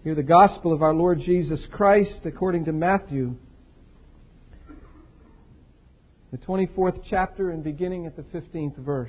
Hear the gospel of our Lord Jesus Christ according to Matthew, the 24th chapter and beginning at the 15th verse.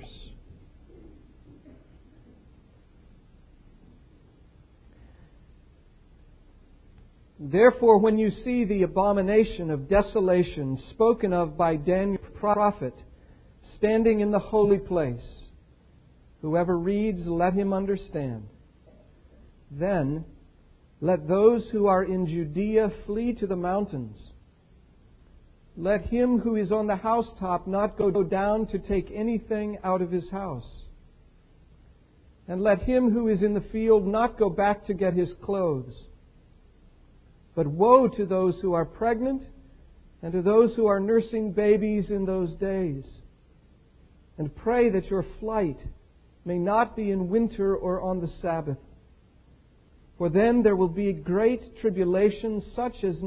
Therefore, when you see the abomination of desolation spoken of by Daniel the prophet standing in the holy place, whoever reads, let him understand. Then let those who are in Judea flee to the mountains. Let him who is on the housetop not go down to take anything out of his house. And let him who is in the field not go back to get his clothes. But woe to those who are pregnant and to those who are nursing babies in those days. And pray that your flight may not be in winter or on the Sabbath. For then there will be great tribulation such as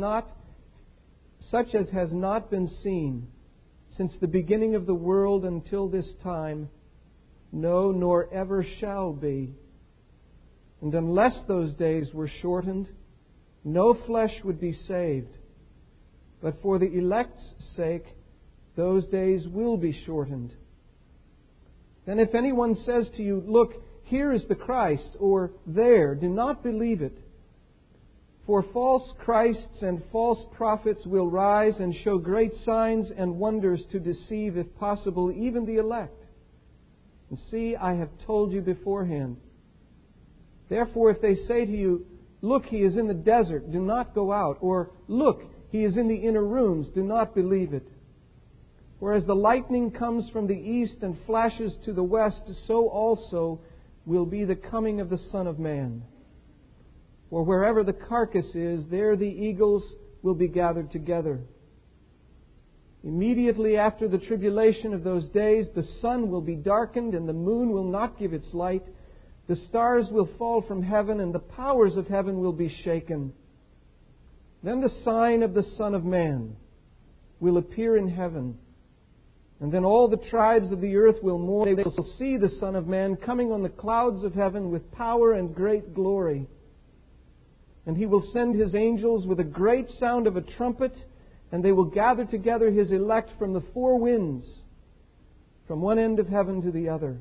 has not been seen since the beginning of the world until this time, no, nor ever shall be. And unless those days were shortened, no flesh would be saved. But for the elect's sake, those days will be shortened. Then if anyone says to you, look, here is the Christ, or there, do not believe it. For false Christs and false prophets will rise and show great signs and wonders to deceive, if possible, even the elect. And see, I have told you beforehand. Therefore, if they say to you, look, he is in the desert, do not go out. Or, look, he is in the inner rooms, do not believe it. For as the lightning comes from the east and flashes to the west, so also will be the coming of the Son of Man. For wherever the carcass is, there the eagles will be gathered together. Immediately after the tribulation of those days, the sun will be darkened, and the moon will not give its light. The stars will fall from heaven, and the powers of heaven will be shaken. Then the sign of the Son of Man will appear in heaven. And then all the tribes of the earth will mourn. They will see the Son of Man coming on the clouds of heaven with power and great glory. And He will send His angels with a great sound of a trumpet, and they will gather together His elect from the four winds, from one end of heaven to the other.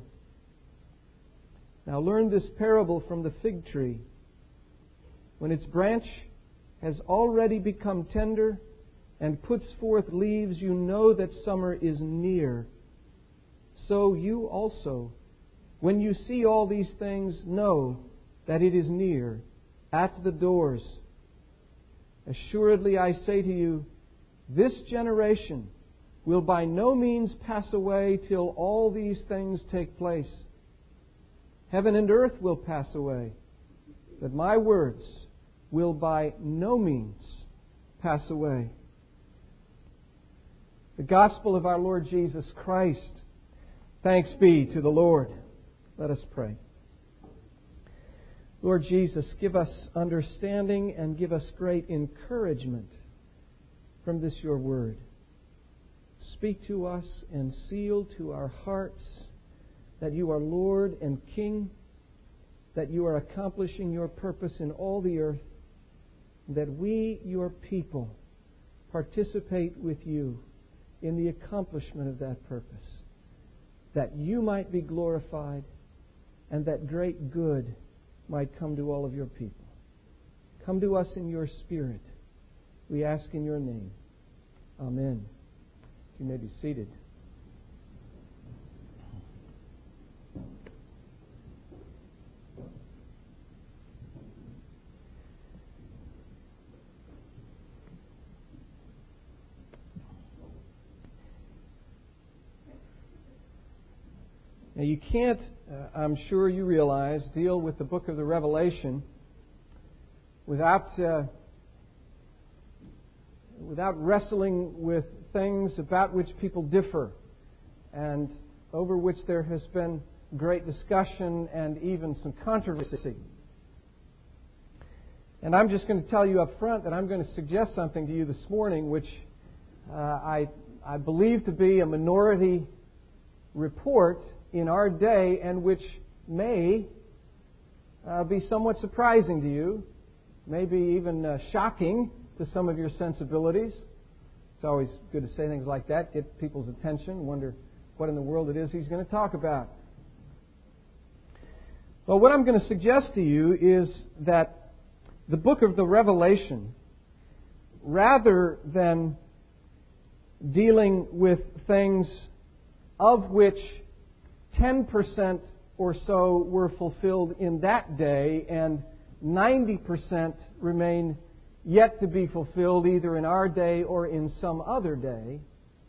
Now learn this parable from the fig tree. When its branch has already become tender and puts forth leaves, you know that summer is near. So you also, when you see all these things, know that it is near, at the doors. Assuredly I say to you, this generation will by no means pass away till all these things take place. Heaven and earth will pass away, but my words will by no means pass away. The gospel of our Lord Jesus Christ. Thanks be to the Lord. Let us pray. Lord Jesus, give us understanding and give us great encouragement from this your word. Speak to us and seal to our hearts that you are Lord and King, that you are accomplishing your purpose in all the earth, that we, your people, participate with you in the accomplishment of that purpose, that you might be glorified and that great good might come to all of your people. Come to us in your Spirit, we ask in your name. Amen. You may be seated. Now you can't, I'm sure you realize, deal with the book of the Revelation without wrestling with things about which people differ and over which there has been great discussion and even some controversy. And I'm just going to tell you up front that I'm going to suggest something to you this morning which I believe to be a minority report in our day and which may be somewhat surprising to you, maybe even shocking to some of your sensibilities. It's always good to say things like that, get people's attention, wonder what in the world it is he's going to talk about. Well, what I'm going to suggest to you is that the book of the Revelation, rather than dealing with things of which 10% or so were fulfilled in that day and 90% remain yet to be fulfilled either in our day or in some other day,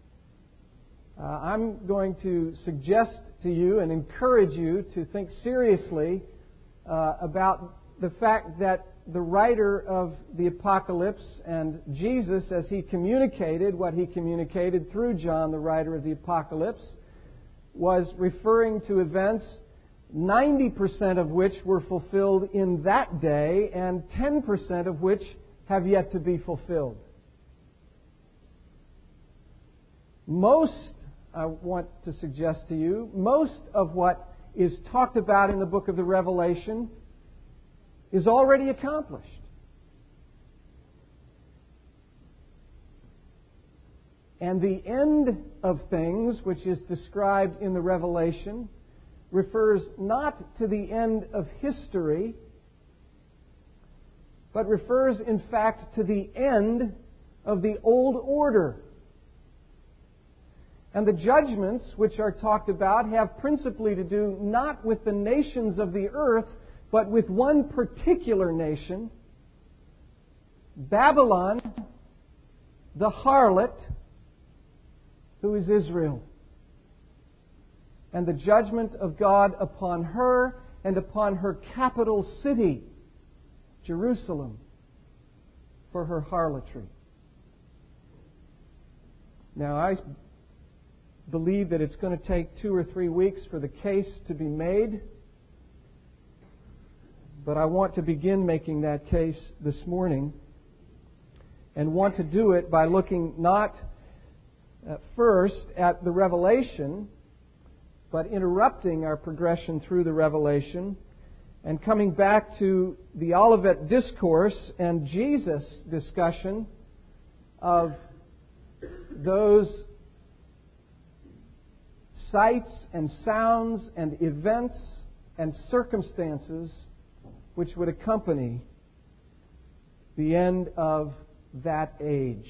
I'm going to suggest to you and encourage you to think seriously about the fact that the writer of the Apocalypse and Jesus, as he communicated what he communicated through John, the writer of the Apocalypse, was referring to events 90% of which were fulfilled in that day and 10% of which have yet to be fulfilled. Most, I want to suggest to you, most of what is talked about in the book of the Revelation is already accomplished. And the end of things, which is described in the Revelation, refers not to the end of history, but refers in fact to the end of the old order. And the judgments which are talked about have principally to do not with the nations of the earth, but with one particular nation, Babylon, the harlot, who is Israel. And the judgment of God upon her and upon her capital city, Jerusalem, for her harlotry. Now, I believe that it's going to take 2 or 3 weeks for the case to be made, but I want to begin making that case this morning, and want to do it by looking not first at the Revelation, but interrupting our progression through the Revelation and coming back to the Olivet Discourse and Jesus' discussion of those sights and sounds and events and circumstances which would accompany the end of that age.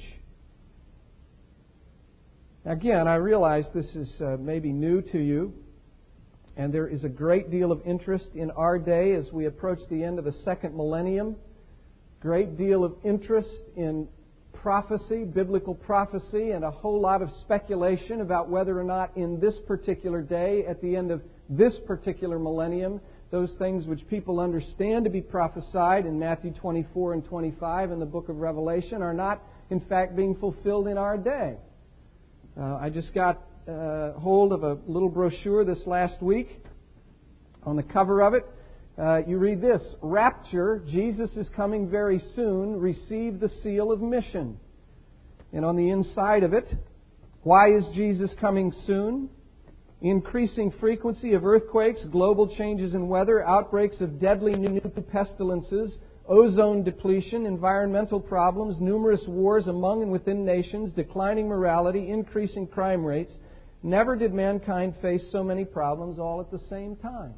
Again, I realize this is maybe new to you, and there is a great deal of interest in our day as we approach the end of the second millennium. Great deal of interest in prophecy, biblical prophecy, and a whole lot of speculation about whether or not in this particular day, at the end of this particular millennium, those things which people understand to be prophesied in Matthew 24 and 25 in the book of Revelation are not, in fact, being fulfilled in our day. I just got hold of a little brochure this last week. On the cover of it, you read this: Rapture, Jesus is coming very soon, receive the seal of mission. And on the inside of it, why is Jesus coming soon? Increasing frequency of earthquakes, global changes in weather, outbreaks of deadly new pestilences, ozone depletion, environmental problems, numerous wars among and within nations, declining morality, increasing crime rates. Never did mankind face so many problems all at the same time.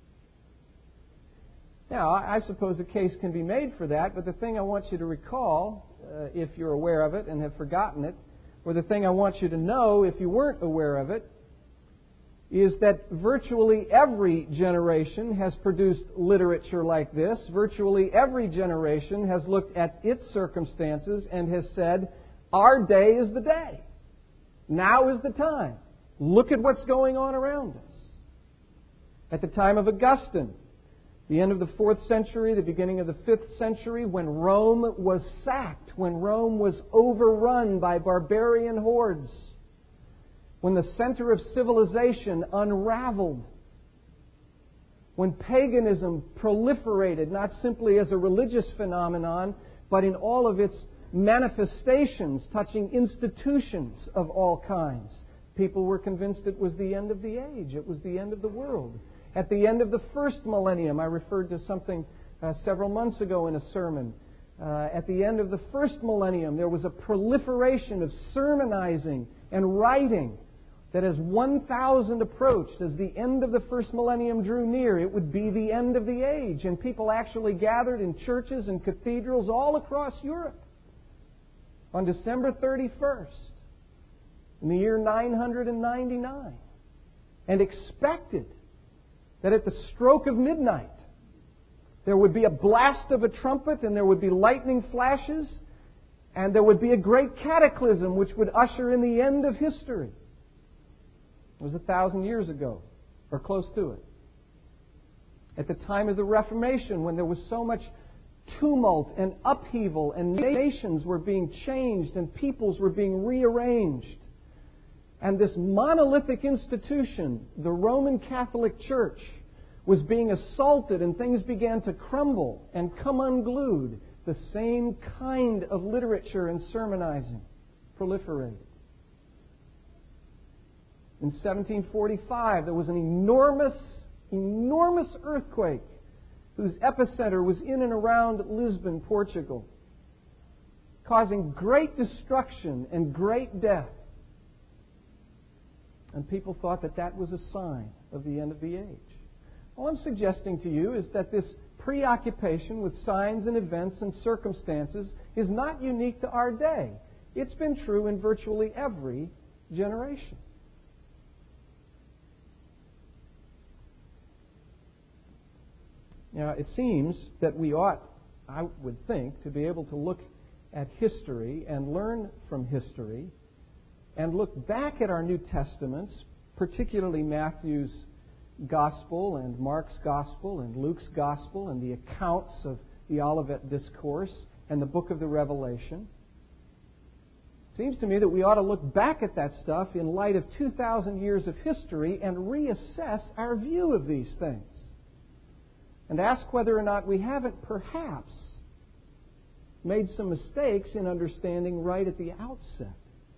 Now, I suppose a case can be made for that, but the thing I want you to recall, if you're aware of it and have forgotten it, or the thing I want you to know if you weren't aware of it, is that virtually every generation has produced literature like this. Virtually every generation has looked at its circumstances and has said, our day is the day. Now is the time. Look at what's going on around us. At the time of Augustine, the end of the 4th century, the beginning of the 5th century, when Rome was sacked, when Rome was overrun by barbarian hordes, when the center of civilization unraveled, when paganism proliferated, not simply as a religious phenomenon, but in all of its manifestations touching institutions of all kinds. People were convinced it was the end of the age. It was the end of the world. At the end of the first millennium, I referred to something several months ago in a sermon. At the end of the first millennium, there was a proliferation of sermonizing and writing that as 1000 approached, as the end of the first millennium drew near, it would be the end of the age. And people actually gathered in churches and cathedrals all across Europe on December 31st in the year 999 and expected that at the stroke of midnight there would be a blast of a trumpet and there would be lightning flashes and there would be a great cataclysm which would usher in the end of history. It was 1,000 years ago, or close to it. At the time of the Reformation, when there was so much tumult and upheaval and nations were being changed and peoples were being rearranged, and this monolithic institution, the Roman Catholic Church, was being assaulted and things began to crumble and come unglued, the same kind of literature and sermonizing proliferated. In 1745, there was an enormous earthquake whose epicenter was in and around Lisbon, Portugal, causing great destruction and great death. And people thought that that was a sign of the end of the age. All I'm suggesting to you is that this preoccupation with signs and events and circumstances is not unique to our day. It's been true in virtually every generation. Now, it seems that we ought, I would think, to be able to look at history and learn from history and look back at our New Testaments, particularly Matthew's Gospel and Mark's Gospel and Luke's Gospel and the accounts of the Olivet Discourse and the book of the Revelation. It seems to me that we ought to look back at that stuff in light of 2,000 years of history and reassess our view of these things. And ask whether or not we haven't perhaps made some mistakes in understanding right at the outset.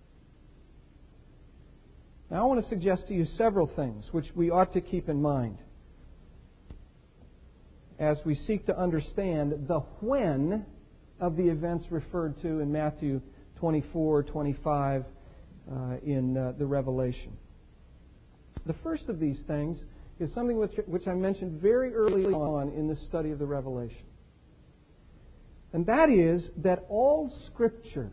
Now, I want to suggest to you several things which we ought to keep in mind as we seek to understand the when of the events referred to in Matthew 24, 25 in the Revelation. The first of these things is something which I mentioned very early on in this study of the Revelation. And that is that all Scripture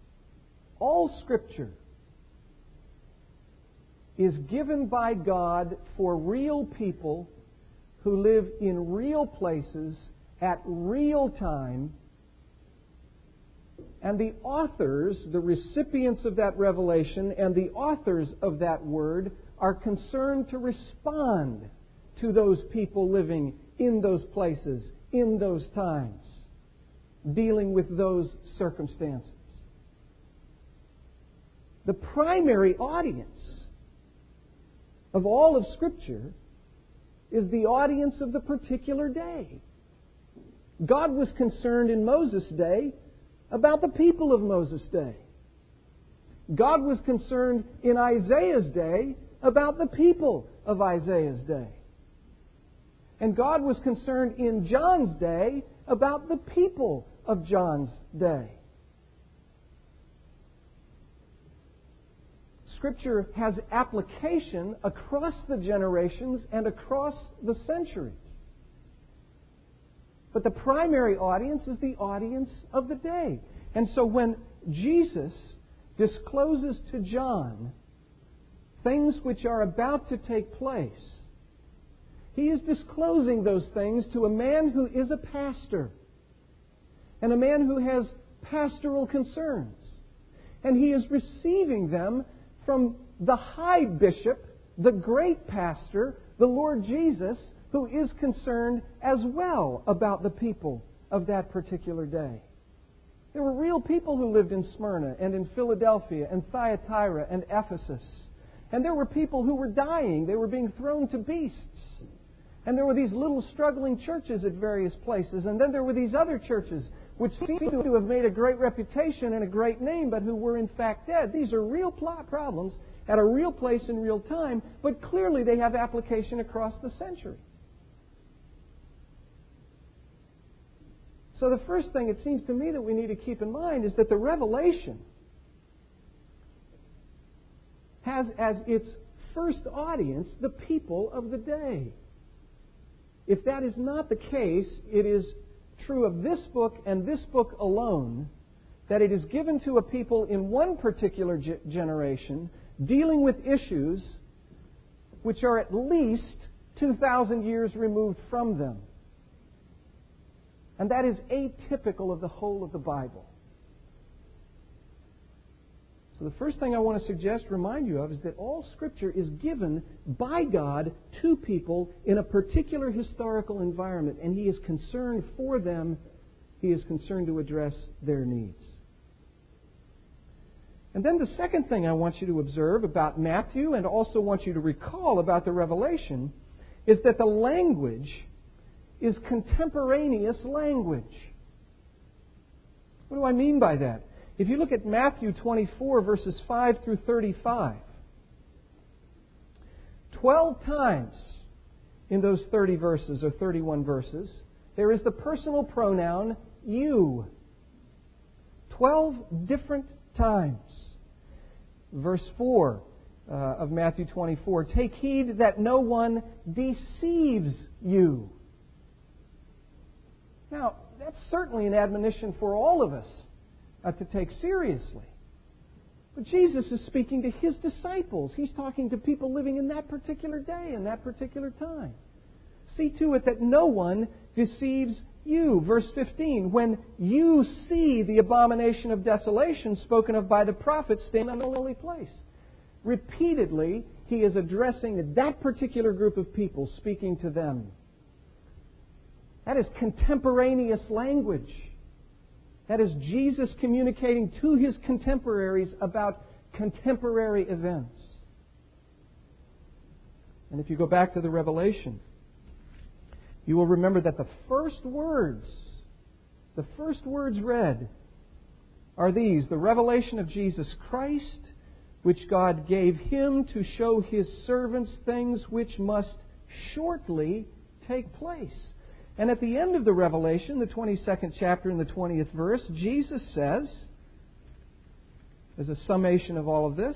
is given by God for real people who live in real places at real time, and the authors, the recipients of that revelation, and the authors of that word are concerned to respond to those people living in those places, in those times, dealing with those circumstances. The primary audience of all of Scripture is the audience of the particular day. God was concerned in Moses' day about the people of Moses' day. God was concerned in Isaiah's day about the people of Isaiah's day. And God was concerned in John's day about the people of John's day. Scripture has application across the generations and across the centuries. But the primary audience is the audience of the day. And so when Jesus discloses to John things which are about to take place, he is disclosing those things to a man who is a pastor and a man who has pastoral concerns. And he is receiving them from the high bishop, the great pastor, the Lord Jesus, who is concerned as well about the people of that particular day. There were real people who lived in Smyrna and in Philadelphia and Thyatira and Ephesus. And there were people who were dying. They were being thrown to beasts. And there were these little struggling churches at various places. And then there were these other churches which seem to have made a great reputation and a great name, but who were in fact dead. These are real problems at a real place in real time, but clearly they have application across the century. So the first thing it seems to me that we need to keep in mind is that the revelation has as its first audience the people of the day. If that is not the case, it is true of this book and this book alone, that it is given to a people in one particular generation dealing with issues which are at least 2,000 years removed from them. And that is atypical of the whole of the Bible. So the first thing I want to remind you of, is that all Scripture is given by God to people in a particular historical environment, and He is concerned for them. He is concerned to address their needs. And then the second thing I want you to observe about Matthew, and also want you to recall about the Revelation, is that the language is contemporaneous language. What do I mean by that? If you look at Matthew 24, verses 5 through 35, 12 times in those 30 verses, or 31 verses, there is the personal pronoun you. 12 different times. Verse 4 of Matthew 24, take heed that no one deceives you. Now, that's certainly an admonition for all of us to take seriously. But Jesus is speaking to His disciples. He's talking to people living in that particular day and that particular time. See to it that no one deceives you. Verse 15, when you see the abomination of desolation spoken of by the prophets stand in the holy place. Repeatedly, He is addressing that particular group of people, speaking to them. That is contemporaneous language. That is Jesus communicating to His contemporaries about contemporary events. And if you go back to the Revelation, you will remember that the first words read are these: the revelation of Jesus Christ, which God gave Him to show His servants things which must shortly take place. And at the end of the Revelation, the 22nd chapter and the 20th verse, Jesus says, as a summation of all of this,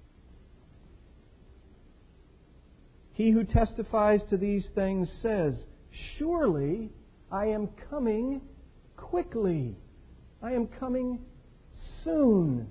He who testifies to these things says, surely I am coming quickly. I am coming soon.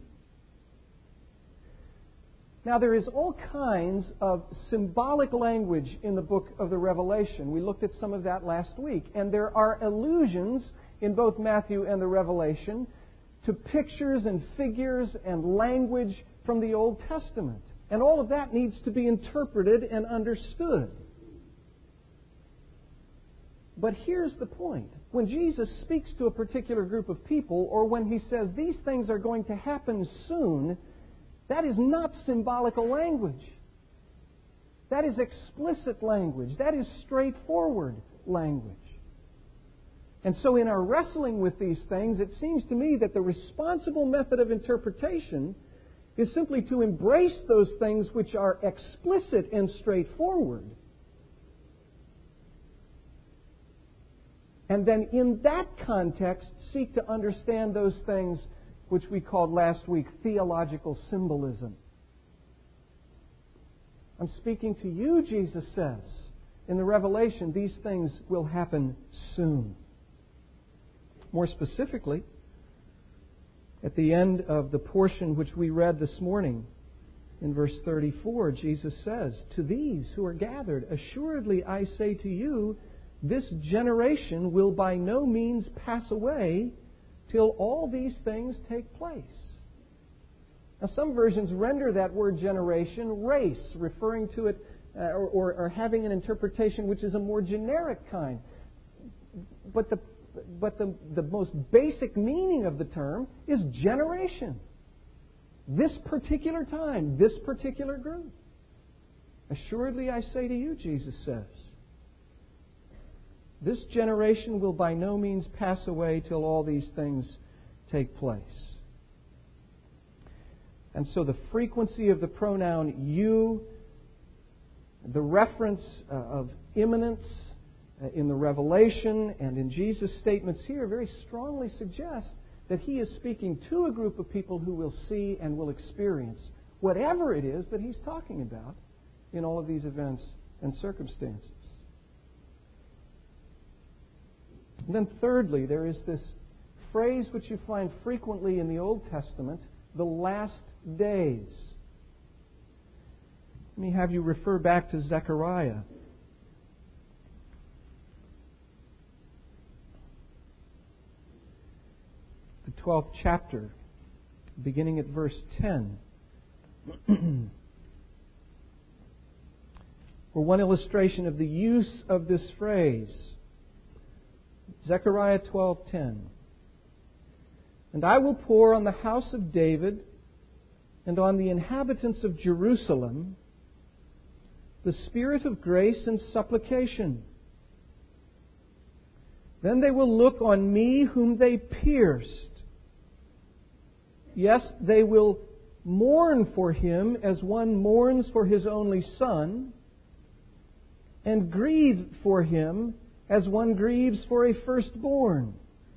Now, there is all kinds of symbolic language in the book of the Revelation. We looked at some of that last week. And there are allusions in both Matthew and the Revelation to pictures and figures and language from the Old Testament. And all of that needs to be interpreted and understood. But here's the point. When Jesus speaks to a particular group of people, or when He says these things are going to happen soon, that is not symbolical language. That is explicit language. That is straightforward language. And so in our wrestling with these things, it seems to me that the responsible method of interpretation is simply to embrace those things which are explicit and straightforward. And then in that context, seek to understand those things which we called last week theological symbolism. I'm speaking to you, Jesus says. In the Revelation, these things will happen soon. More specifically, at the end of the portion which we read this morning, in verse 34, Jesus says, to these who are gathered, assuredly I say to you, this generation will by no means pass away till all these things take place. Now, some versions render that word generation race, referring to it or having an interpretation which is a more generic kind. But the most basic meaning of the term is generation. This particular time, this particular group. Assuredly I say to you, Jesus says, this generation will by no means pass away till all these things take place. And so the frequency of the pronoun you, the reference of imminence in the Revelation and in Jesus' statements here very strongly suggest that He is speaking to a group of people who will see and will experience whatever it is that He's talking about in all of these events and circumstances. And then thirdly, there is this phrase which you find frequently in the Old Testament, the last days. Let me have you refer back to Zechariah. The 12th chapter, beginning at verse 10. For one illustration of the use of this phrase, Zechariah 12:10. And I will pour on the house of David and on the inhabitants of Jerusalem the spirit of grace and supplication. Then they will look on me whom they pierced. Yes, they will mourn for him as one mourns for his only son, and grieve for him as one grieves for a firstborn.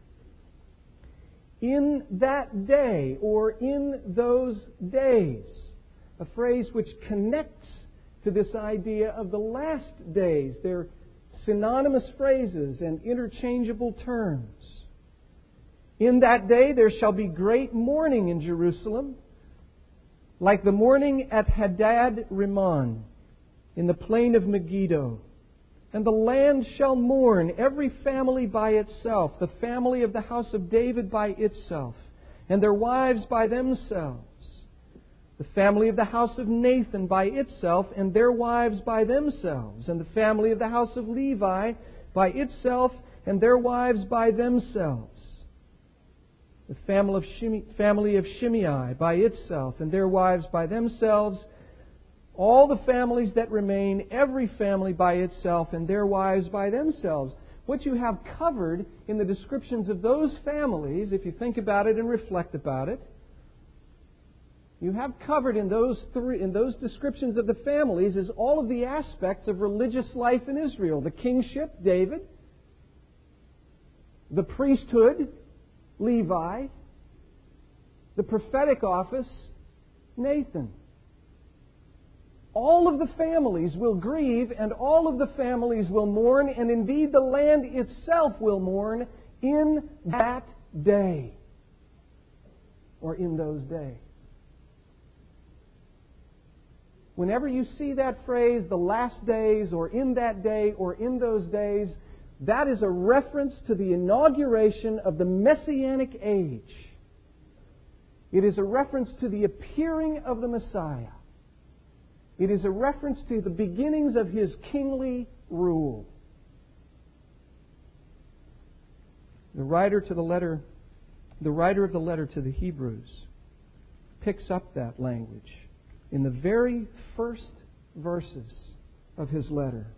In that day, or in those days, a phrase which connects to this idea of the last days. They're synonymous phrases and interchangeable terms. In that day there shall be great mourning in Jerusalem, like the mourning at Hadad Rimmon, in the plain of Megiddo. And the land shall mourn, every family by itself, the family of the house of David by itself, and their wives by themselves, the family of the house of Nathan by itself, and their wives by themselves, and the family of the house of Levi by itself, and their wives by themselves, the family of Shimei by itself, and their wives by themselves, all the families that remain, every family by itself, and their wives by themselves. What you have covered in the descriptions of those families, if you think about it and reflect about it, you have covered in those descriptions of the families is all of the aspects of religious life in Israel. The kingship, David. The priesthood, Levi. The prophetic office, Nathan. All of the families will grieve, and all of the families will mourn, and indeed the land itself will mourn in that day, or in those days. Whenever you see that phrase, the last days, or in that day, or in those days, that is a reference to the inauguration of the Messianic age. It is a reference to the appearing of the Messiah. It is a reference to the beginnings of His kingly rule. The writer of the letter to the Hebrews picks up that language in the very first verses of his letter.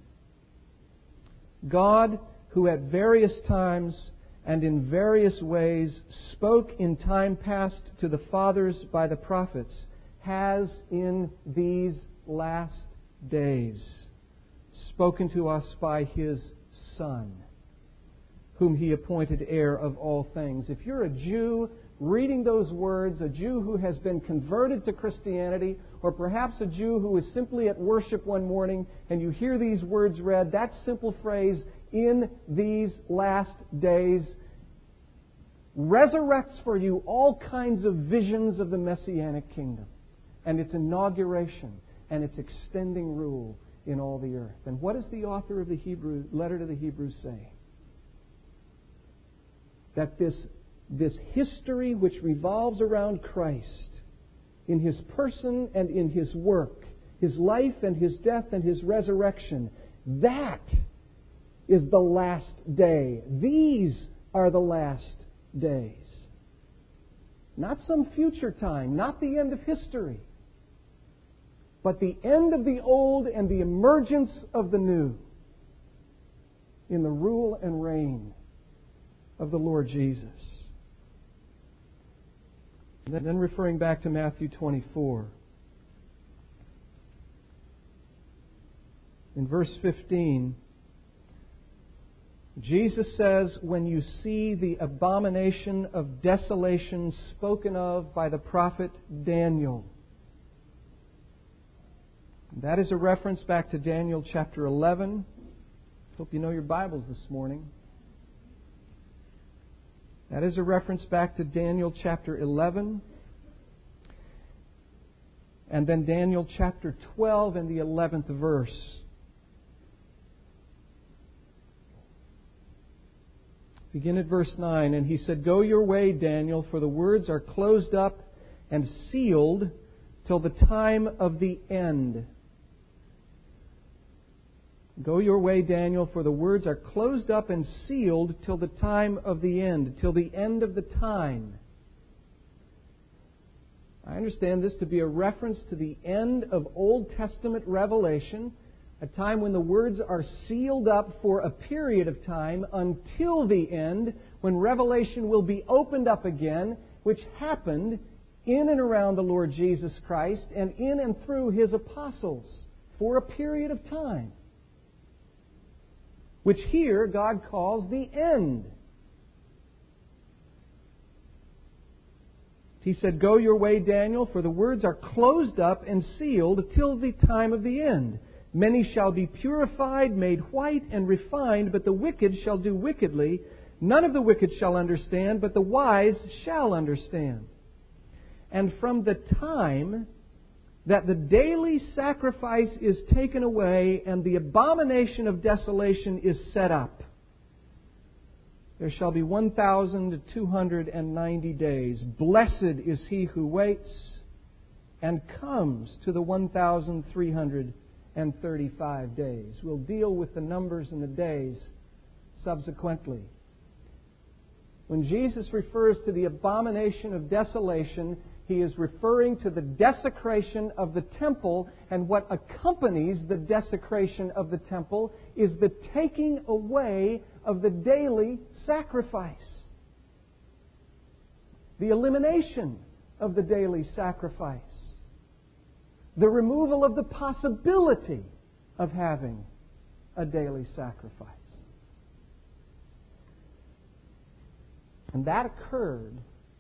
God, who at various times and in various ways spoke in time past to the fathers by the prophets, has in these last days spoken to us by His Son, whom He appointed heir of all things. If you're a Jew reading those words, a Jew who has been converted to Christianity, or perhaps a Jew who is simply at worship one morning, and you hear these words read, that simple phrase, in these last days, resurrects for you all kinds of visions of the Messianic kingdom and its inauguration and its extending rule in all the earth. And what does the author of the letter to the Hebrews say? That this history which revolves around Christ, in His person and in His work, His life and His death and His resurrection, that is the last day. These are the last days. Not some future time, not the end of history, but the end of the old and the emergence of the new in the rule and reign of the Lord Jesus. And then referring back to Matthew 24. In verse 15, Jesus says, when you see the abomination of desolation spoken of by the prophet Daniel. That is a reference back to Daniel chapter 11. Hope you know your Bibles this morning. That is a reference back to Daniel chapter 11. And then Daniel chapter 12 and the 11th verse. Begin at verse 9. And he said, "Go your way, Daniel, for the words are closed up and sealed till the time of the end." Go your way, Daniel, for the words are closed up and sealed till the time of the end, till the end of the time. I understand this to be a reference to the end of Old Testament revelation, a time when the words are sealed up for a period of time until the end, when revelation will be opened up again, which happened in and around the Lord Jesus Christ and in and through His apostles for a period of time, which here God calls the end. He said, "Go your way, Daniel, for the words are closed up and sealed till the time of the end. Many shall be purified, made white, and refined, but the wicked shall do wickedly. None of the wicked shall understand, but the wise shall understand. And from the time that the daily sacrifice is taken away and the abomination of desolation is set up, there shall be 1,290 days. Blessed is he who waits and comes to the 1,335 days." We'll deal with the numbers and the days subsequently. When Jesus refers to the abomination of desolation, He is referring to the desecration of the temple, and what accompanies the desecration of the temple is the taking away of the daily sacrifice. The elimination of the daily sacrifice. The removal of the possibility of having a daily sacrifice. And that occurred,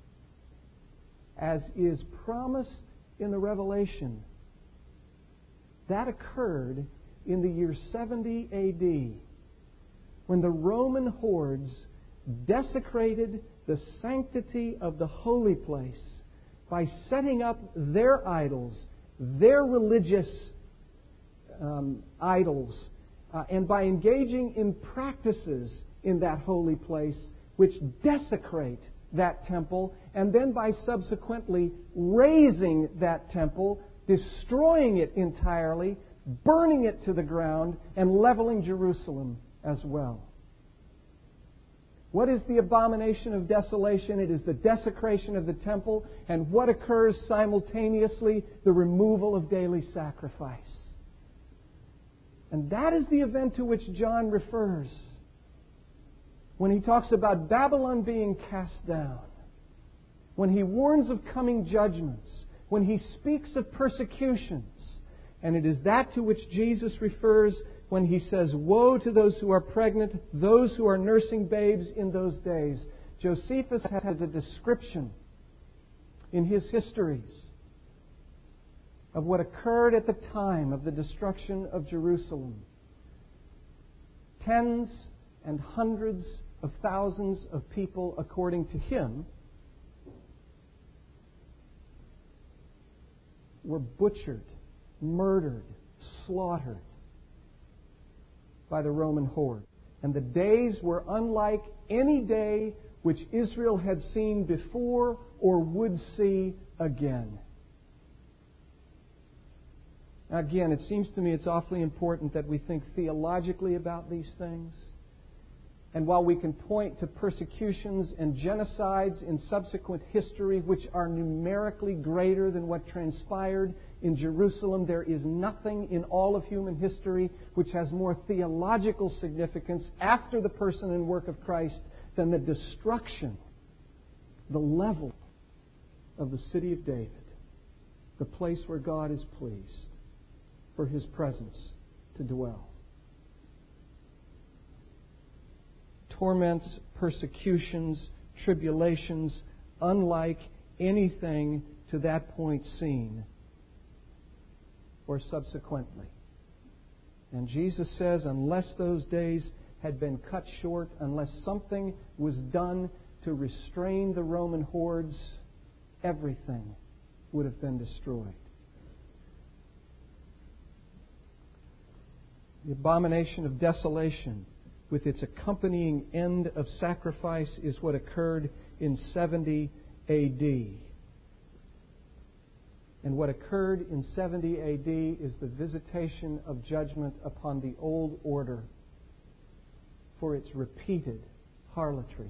as is promised in the Revelation, that occurred in the year 70 A.D., when the Roman hordes desecrated the sanctity of the holy place by setting up their idols, their religious idols, and by engaging in practices in that holy place which desecrate that temple, and then by subsequently razing that temple, destroying it entirely, burning it to the ground, and leveling Jerusalem as well. What is the abomination of desolation? It is the desecration of the temple, and what occurs simultaneously? The removal of daily sacrifice. And that is the event to which John refers when he talks about Babylon being cast down, when he warns of coming judgments, when he speaks of persecutions. And it is that to which Jesus refers when he says, "Woe to those who are pregnant, those who are nursing babes in those days." Josephus has a description in his histories of what occurred at the time of the destruction of Jerusalem. Tens and hundreds of thousands of people, according to him, were butchered, murdered, slaughtered by the Roman horde. And the days were unlike any day which Israel had seen before or would see again. Again, it seems to me it's awfully important that we think theologically about these things. And while we can point to persecutions and genocides in subsequent history which are numerically greater than what transpired in Jerusalem, there is nothing in all of human history which has more theological significance after the person and work of Christ than the destruction, the level of the city of David, the place where God is pleased for His presence to dwell. torments, persecutions, tribulations, unlike anything to that point seen or subsequently. And Jesus says, unless those days had been cut short, unless something was done to restrain the Roman hordes, everything would have been destroyed. The abomination of desolation, with its accompanying end of sacrifice, is what occurred in 70 A.D. And what occurred in 70 A.D. is the visitation of judgment upon the old order for its repeated harlotry.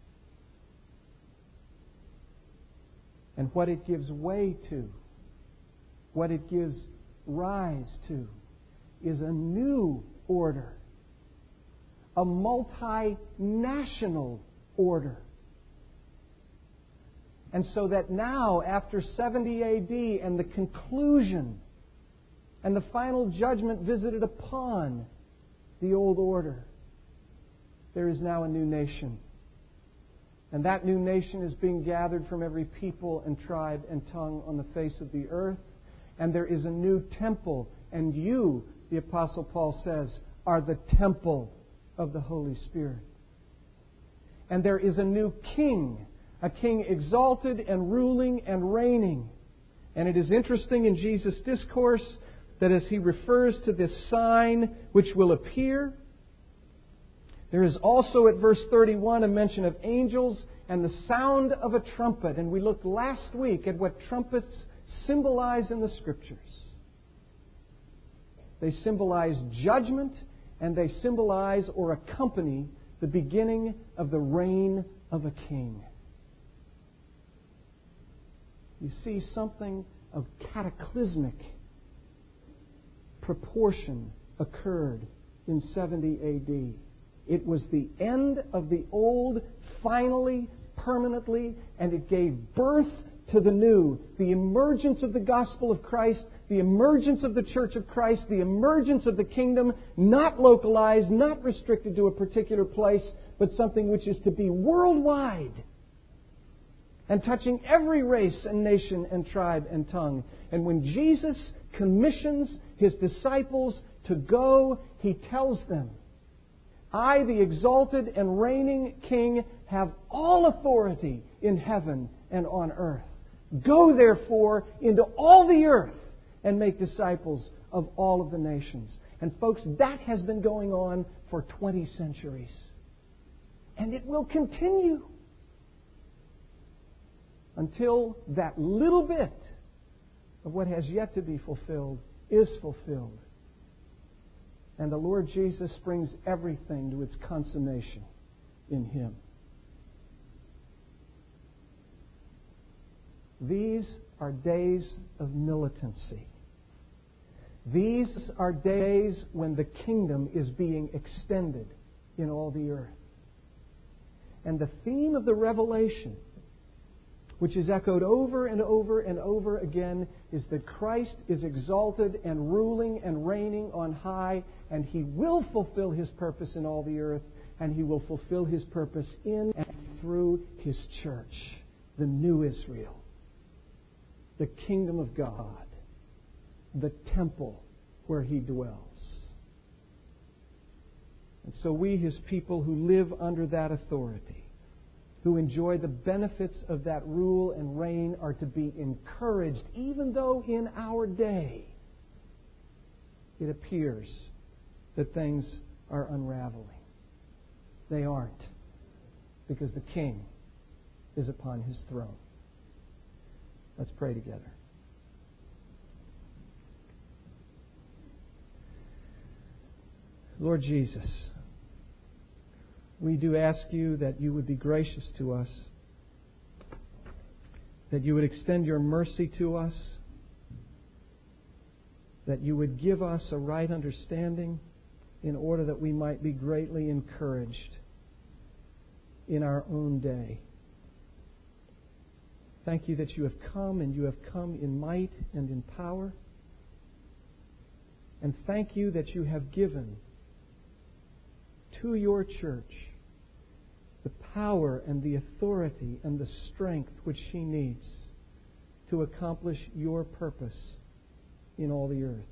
And what it gives way to, what it gives rise to, is a new order, a multinational order. And so that now, after 70 A.D. and the conclusion and the final judgment visited upon the old order, there is now a new nation. And that new nation is being gathered from every people and tribe and tongue on the face of the earth. And there is a new temple. And you, the Apostle Paul says, are the temple of the Holy Spirit. And there is a new king, a king exalted and ruling and reigning. And it is interesting in Jesus' discourse that as he refers to this sign which will appear, there is also at verse 31 a mention of angels and the sound of a trumpet. And we looked last week at what trumpets symbolize in the Scriptures. They symbolize judgment, and they symbolize or accompany the beginning of the reign of a king. You see, something of cataclysmic proportion occurred in 70 A.D. It was the end of the old, finally, permanently, and it gave birth to the new. The emergence of the gospel of Christ, the emergence of the church of Christ, the emergence of the kingdom, not localized, not restricted to a particular place, but something which is to be worldwide and touching every race and nation and tribe and tongue. And when Jesus commissions His disciples to go, He tells them, I, the exalted and reigning King, have all authority in heaven and on earth. Go, therefore, into all the earth and make disciples of all of the nations. And folks, that has been going on for 20 centuries. And it will continue until that little bit of what has yet to be fulfilled is fulfilled. And the Lord Jesus brings everything to its consummation in Him. These are days of militancy. These are days when the kingdom is being extended in all the earth. And the theme of the Revelation, which is echoed over and over and over again, is that Christ is exalted and ruling and reigning on high, and He will fulfill His purpose in all the earth, and He will fulfill His purpose in and through His church, the new Israel, the kingdom of God, the temple where He dwells. And so we, His people who live under that authority, who enjoy the benefits of that rule and reign, are to be encouraged, even though in our day it appears that things are unraveling. They aren't, because the King is upon His throne. Let's pray together. Lord Jesus, we do ask You that You would be gracious to us, that You would extend Your mercy to us, that You would give us a right understanding in order that we might be greatly encouraged in our own day. Thank You that You have come, and You have come in might and in power. And thank You that You have given to Your church the power and the authority and the strength which she needs to accomplish your purpose in all the earth.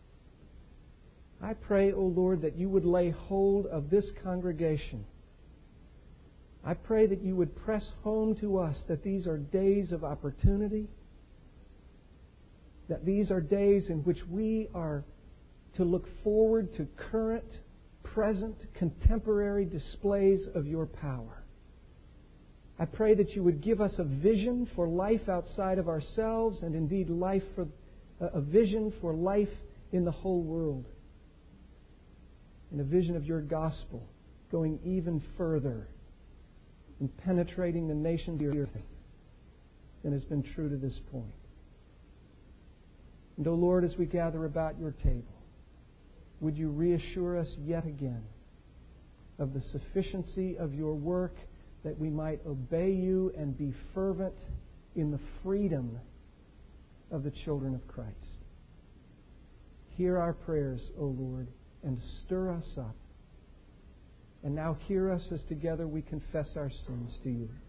I pray, O Lord, that you would lay hold of this congregation. I pray that you would press home to us that these are days of opportunity, that these are days in which we are to look forward to current, present, contemporary displays of your power. I pray that you would give us a vision for life outside of ourselves, and indeed a vision for life in the whole world, and a vision of your gospel going even further and penetrating the nations of the earth than has been true to this point. And, O Lord, as we gather about your table, would you reassure us yet again of the sufficiency of your work, that we might obey you and be fervent in the freedom of the children of Christ. Hear our prayers, O Lord, and stir us up. And now hear us as together we confess our sins to you.